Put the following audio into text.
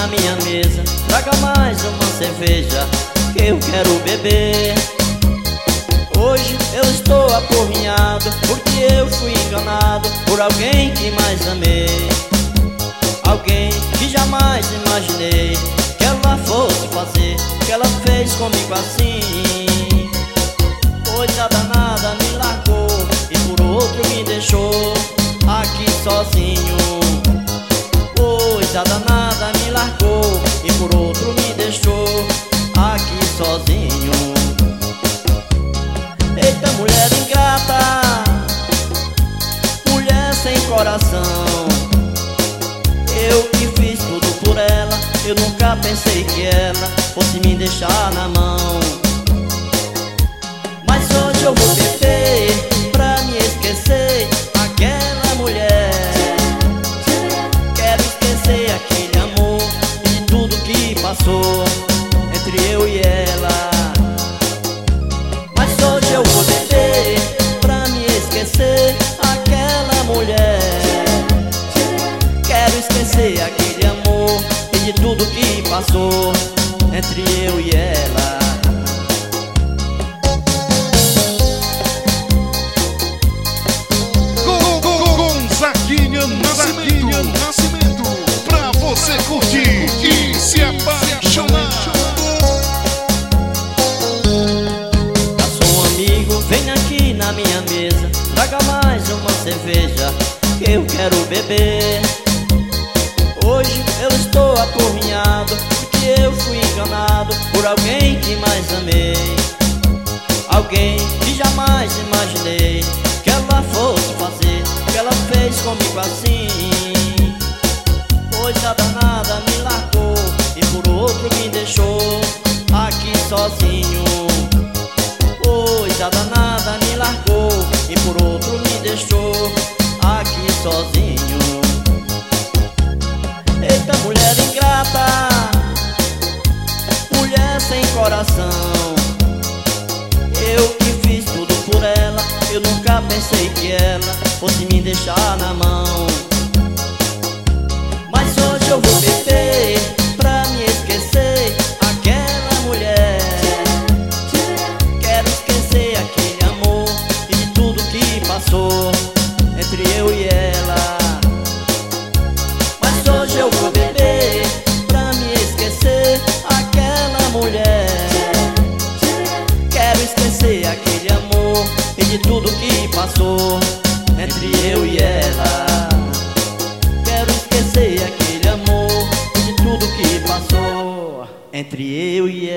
minha mesa, traga mais uma cerveja que eu quero beber. Hoje eu estou apurrinhado porque eu fui enganado por alguém que mais amei. Alguém que jamais imaginei que ela fosse fazer o que ela fez comigo assim. Coisa danada, me largou e por outro me deixou aqui sozinho. Coisa danada, me largou e por outro me deixou aqui sozinho. Eita, mulher ingrata, mulher sem coração. Eu que fiz tudo por ela, eu nunca pensei que ela fosse me deixar na mão. Mas hoje eu vou beber pra me esquecer aquela mulher. Quero esquecer aquele amor e de tudo que passou entre eu e ela. Mas hoje eu vou beber pra me esquecer aquela mulher. Quero esquecer aquele amor e de tudo que passou entre eu e ela. Gonzaguinha Nascimento, pra você curtir e se apaixonar. Garçom amigo, vem aqui na minha mesa, traga mais uma cerveja que eu quero beber. Hoje eu estou apurrinhado porque eu fui enganado por alguém que mais amei. Alguém que jamais imaginei que ela fosse fazer o que ela fez comigo assim. Coisa danada, me largou e por outro me deixou aqui sozinho. Coisa danada, me largou e por outro me deixou aqui sozinho. Eita, mulher ingrata, mulher sem coração. Eu que fiz tudo por ela, eu nunca pensei que ela fosse me deixar na mão. Mas hoje eu vou beber pra me esquecer aquela mulher. Quero esquecer aquele amor e de tudo que passou entre eu e ela. Mas hoje eu vou beber pra me esquecer aquela mulher. Quero esquecer aquele amor e de tudo que passou entre eu e ela. Quero esquecer aquele amor e de tudo que passou entre eu e